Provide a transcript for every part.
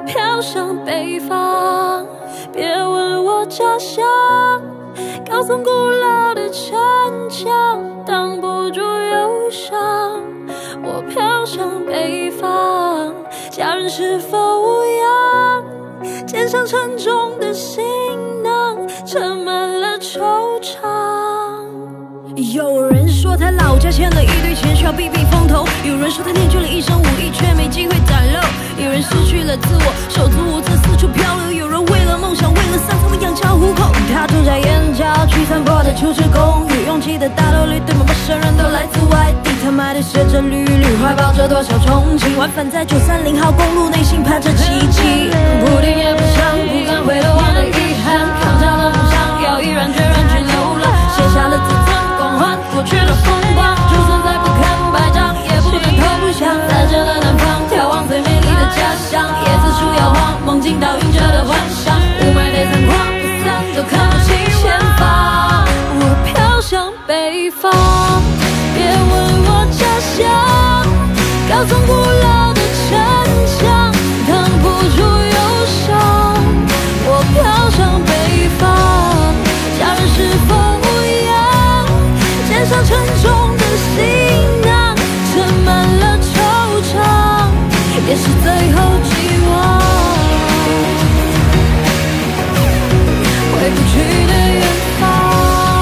飘向北方。别问我家乡，高耸古老的城墙挡不住忧伤。我飘向北方，家人是否无恙？肩上沉重的行囊，盛满了惆怅。有人说他老家欠了一堆钱，需要避避风头；有人说他练就了一身武艺，却没机会展露；有人失去了自我，手足无措，四处漂流；有人为了梦想，为了三餐养家糊口。他住在燕郊区散坡的出租公寓，拥挤的大楼里堆满陌生人，都来自外地。他买的写着绿绿，怀抱着多少憧憬，往返在930号公路，内心盼着奇迹。不听也不想，不敢回头望的遗憾，扛下了梦想，要毅然决然去流浪，写下了自尊。过去的风光，就算再不堪百丈，也不能投降。在这的南方，眺望最美丽的家乡，椰子树摇晃，梦境倒映着的幻想。雾霾被残光不散，都看不清前方。我飘向北方，别问我家乡，高耸古老的城墙挡不住忧伤。我飘向北方，家人是否肩上沉重的行囊，盛满了惆怅，也是最后寄望。回不去的远方。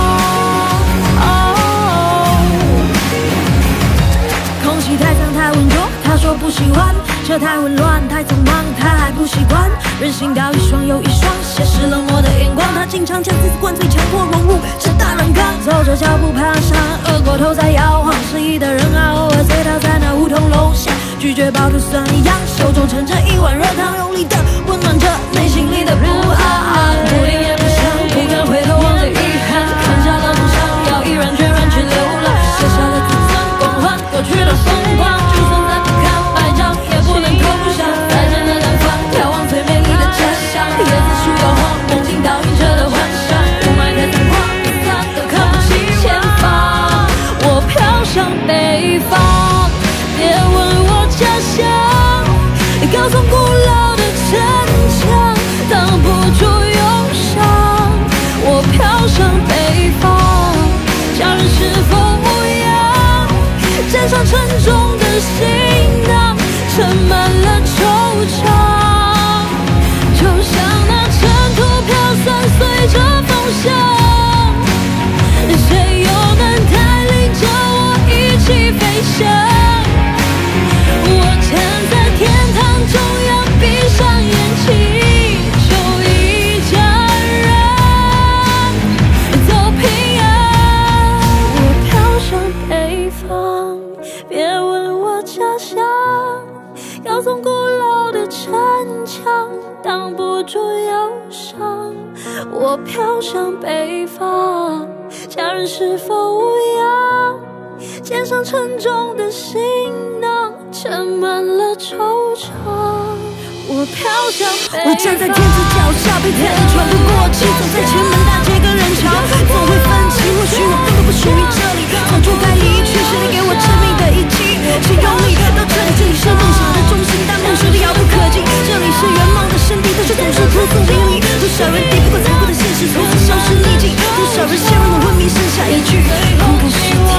空气太脏太浑浊，他说不喜欢；车太混乱太匆忙，他还不习惯。人行道一双又一双，斜视冷漠的眼光，他经常将自私灌醉，强迫融入这大染缸。走着脚步爬上，额过头在摇晃，失意的人啊，偶尔醉倒在那胡同楼下，拒绝饱吐酸一样，手中盛着一碗热汤，用力的温暖着内心里的不安。不听也不想，不敢回头望着遗憾，看下了梦想，要毅然决然去流浪，写下了自尊光环，过去的风光，就算再不堪百丈，也不能投降。再见的南方，眺望最美丽的家乡，椰子树摇晃，梦境倒映着的幻想。雾霾太残光不散，都看不清前方。我飘向北方，别问我家乡，高耸古老的城墙挡不住忧伤。我飘向北方，家人是否无恙？肩上沉重的行囊，盛满了惆怅。就像那尘土飘散，随着风向，谁又能带领着我一起飞翔？我站在天堂中央，闭上眼睛，就一家人走平安。我飘向北方，别问我家乡，高耸古老的城墙挡不住忧伤。我飘向北方，家人是否无恙？肩上沉重的行囊，盛满了惆怅。我飘向北方，我站在天子脚下，被踩得喘不过气，走在前门大街跟人潮，总会分歧。或许我根本不属于这里，早就该离去，是你给我致命的一击。请用力到这里，这里是梦想的中心，但梦想的遥不可及。这里是圆梦的圣地，但却总是扑朔迷离。多少人敌不过残酷的现实，从此消失匿迹。多少人陷入了昏迷，剩下一句不可思议。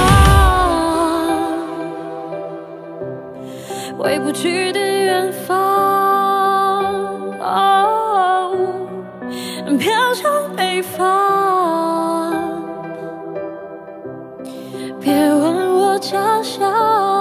回不去的远方，飘向北方。别问我家乡。